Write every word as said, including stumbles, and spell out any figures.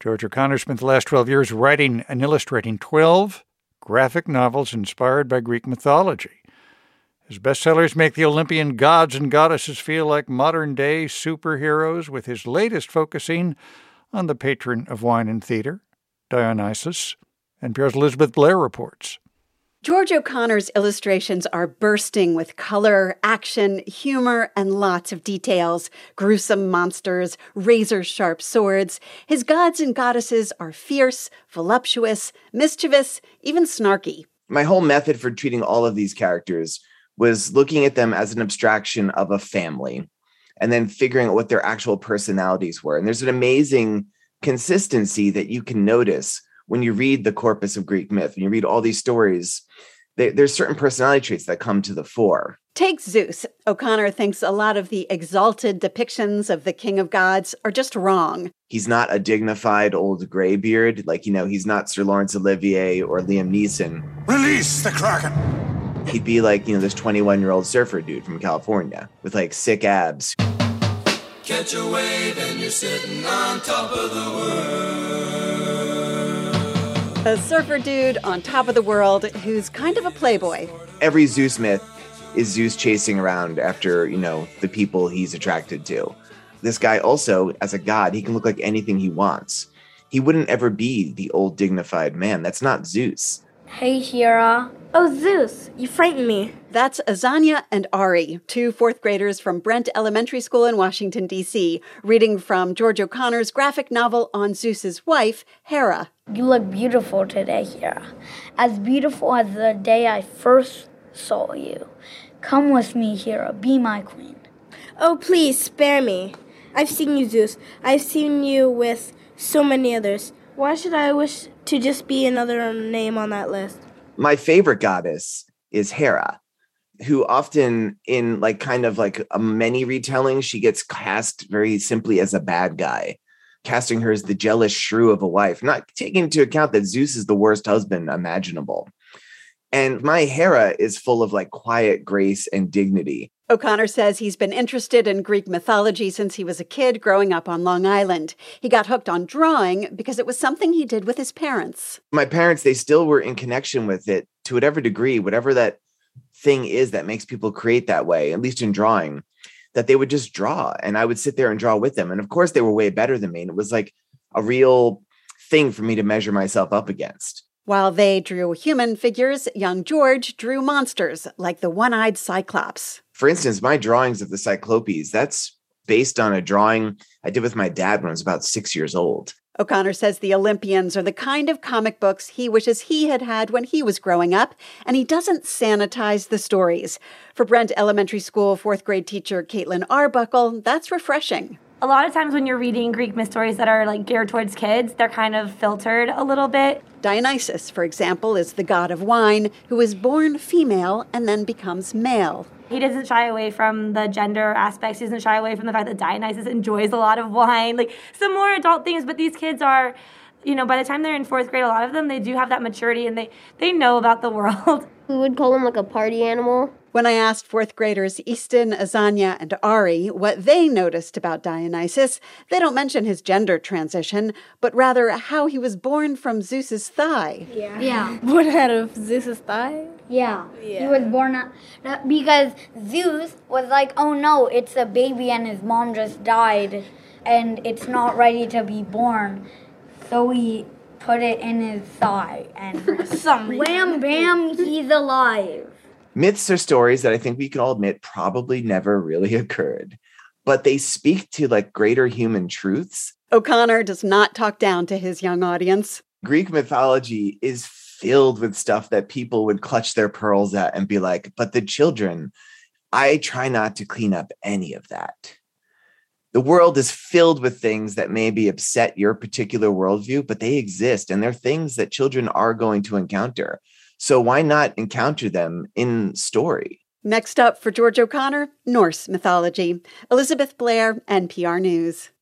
George O'Connor spent the last twelve years writing and illustrating twelve graphic novels inspired by Greek mythology. His bestsellers make the Olympian gods and goddesses feel like modern-day superheroes, with his latest focusing on the patron of wine and theater, Dionysus. N P R's Elizabeth Blair reports. George O'Connor's illustrations are bursting with color, action, humor, and lots of details. Gruesome monsters, razor-sharp swords. His gods and goddesses are fierce, voluptuous, mischievous, even snarky. My whole method for treating all of these characters was looking at them as an abstraction of a family and then figuring out what their actual personalities were. And there's an amazing consistency that you can notice when you read the corpus of Greek myth, when you read all these stories. They, there's certain personality traits that come to the fore. Take Zeus. O'Connor thinks a lot of the exalted depictions of the king of gods are just wrong. He's not a dignified old graybeard, like, you know, he's not Sir Laurence Olivier or Liam Neeson. Release the Kraken! He'd be like, you know, this twenty-one-year-old surfer dude from California with like sick abs. Catch a wave and you're sitting on top of the world. A surfer dude on top of the world who's kind of a playboy. Every Zeus myth is Zeus chasing around after, you know, the people he's attracted to. This guy also, as a god, he can look like anything he wants. He wouldn't ever be the old dignified man. That's not Zeus. Hey, Hera. Oh, Zeus, you frightened me. That's Azania and Ari, two fourth graders from Brent Elementary School in Washington, D C, reading from George O'Connor's graphic novel on Zeus's wife, Hera. You look beautiful today, Hera. As beautiful as the day I first saw you. Come with me, Hera. Be my queen. Oh, please, spare me. I've seen you, Zeus. I've seen you with so many others. Why should I wish to just be another name on that list? My favorite goddess is Hera, who often in like kind of like a many retelling, she gets cast very simply as a bad guy, casting her as the jealous shrew of a wife, not taking into account that Zeus is the worst husband imaginable. And my Hera is full of like quiet grace and dignity. O'Connor says he's been interested in Greek mythology since he was a kid growing up on Long Island. He got hooked on drawing because it was something he did with his parents. My parents, they still were in connection with it to whatever degree, whatever that thing is that makes people create that way, at least in drawing, that they would just draw. And I would sit there and draw with them. And of course, they were way better than me. And it was like a real thing for me to measure myself up against. While they drew human figures, young George drew monsters like the one-eyed Cyclops. For instance, my drawings of the Cyclopes, that's based on a drawing I did with my dad when I was about six years old. O'Connor says the Olympians are the kind of comic books he wishes he had had when he was growing up, and he doesn't sanitize the stories. For Brent Elementary School fourth grade teacher Caitlin Arbuckle, that's refreshing. A lot of times when you're reading Greek myth stories that are like geared towards kids, they're kind of filtered a little bit. Dionysus, for example, is the god of wine who is born female and then becomes male. He doesn't shy away from the gender aspects. He doesn't shy away from the fact that Dionysus enjoys a lot of wine. Like some more adult things, but these kids are, you know, by the time they're in fourth grade, a lot of them, they do have that maturity and they, they know about the world. We would call him like a party animal. When I asked fourth graders Easton, Azania, and Ari what they noticed about Dionysus, they don't mention his gender transition, but rather how he was born from Zeus's thigh. Yeah. Yeah. Born out of Zeus's thigh? Yeah. Yeah. He was born out because Zeus was like, oh no, it's a baby and his mom just died and it's not ready to be born. So he put it in his thigh and some wham bam, he's alive. Myths are stories that I think we can all admit probably never really occurred, but they speak to like greater human truths. O'Connor does not talk down to his young audience. Greek mythology is filled with stuff that people would clutch their pearls at and be like, but the children, I try not to clean up any of that. The world is filled with things that maybe upset your particular worldview, but they exist and they're things that children are going to encounter. So why not encounter them in story? Next up for George O'Connor, Norse mythology. Elizabeth Blair, N P R News.